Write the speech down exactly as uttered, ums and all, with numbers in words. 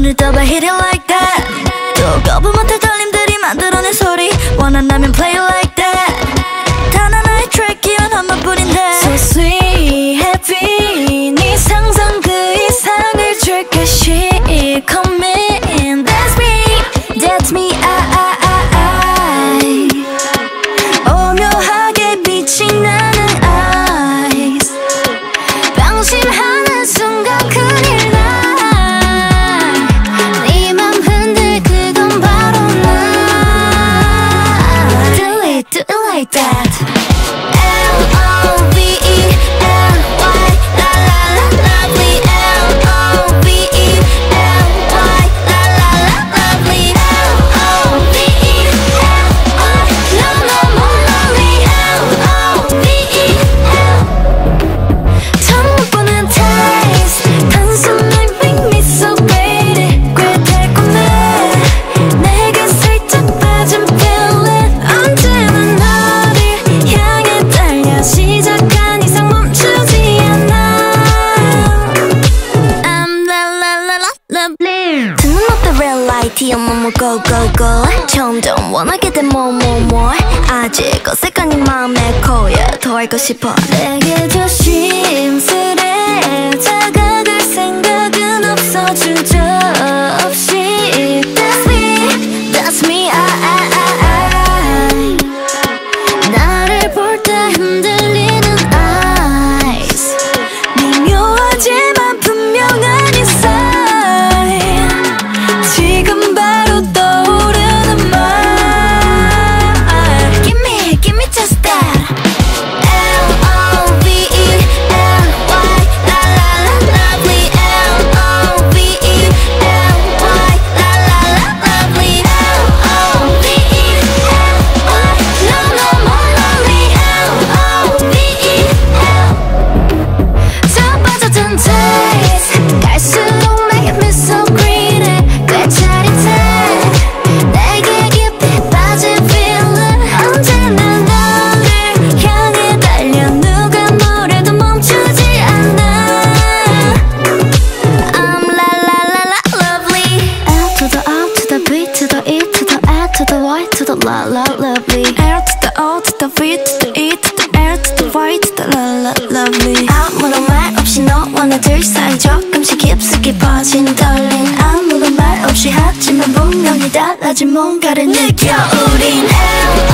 오늘따라 hit it like that. 또 거부 못할 떨림들이 만들어낸 소리 원한다면 play it like that. 단 하나의 트랙이면 하나뿐인데 So sweet, happy 네 상상 그 이상을 줄게 She come in, that's me, that's me, I, I, I, I. 오묘하게 빛이 나는 eyes 방심하는 순간 큰일 나. 네 맘 흔들 그건 바로 나. Do it, do it like that. L O V E L Y la la la lovely. L O V E L Y la la la lovely. L O V E L Y no no more lonely. L O V E L 처음 보는 taste 단순한 make me so greedy. 꽤 달콤해 내게 살짝 빠진 feeling. 언제나 너를 향해 달려 시작한 이상 멈추지 않아. I'm la la la la lovely. Turn up the red light 뒤에 뭐뭐 go go go. 점점 원하게 돼 more more more. 아직 어색한 네 맘에 고여 더 알고 싶어. 내게 조심스레 다가갈 생각은 없어 주저없이. That's me, that's me, I, I, I, I. 나를 볼 때 흔들리는 eyes 미묘하지만 분명한 이 sign. 지금 바로 떠오르는 말 Give me, give me just that. L O V E L Y la la la lovely. L O V E L Y la la la lovely. L O V E L Y no no more lonely. L O V E L 자빠졌던 taste 갈수록 make me so greedy. 꽤 짜릿해 내게 깊이 빠진 feeling. 언제나 너를 향해 달려 누가 뭐래도 멈추지 않아. I'm la la la la lovely. L to the O to the B to the E to the L to the Y to the la la lovely. L to the O to the V to the E to the L to the Y to the la la lovely. 아무런 말 없이 너와 나 둘 사이 조금씩 깊숙이 퍼진 떨림. 아무런 말 없이 하지만 분명히 달라진 뭔가를 느껴. 우린 L